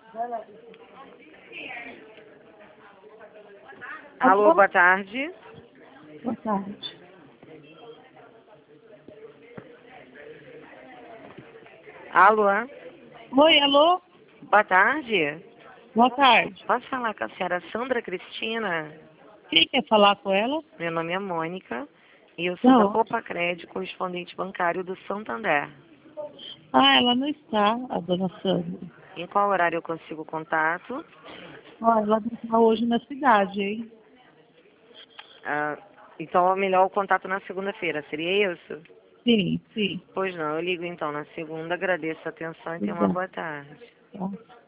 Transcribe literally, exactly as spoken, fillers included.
Alô, boa tarde. Boa tarde. Alô, Oi, alô? boa tarde. Boa tarde. Posso falar com a senhora Sandra Cristina? Quem quer falar com ela? Meu nome é Mônica e eu sou da Não. Copa Crédito, correspondente bancário do Santander. Ah, ela não está, a dona Sandra. Em qual horário eu consigo contato? Olha, ela não está hoje na cidade, hein? Ah, então é melhor o contato na segunda-feira, seria isso? Sim, sim. Pois não, eu ligo então na segunda, agradeço a atenção e tenha uma Obrigada. boa tarde. Tá.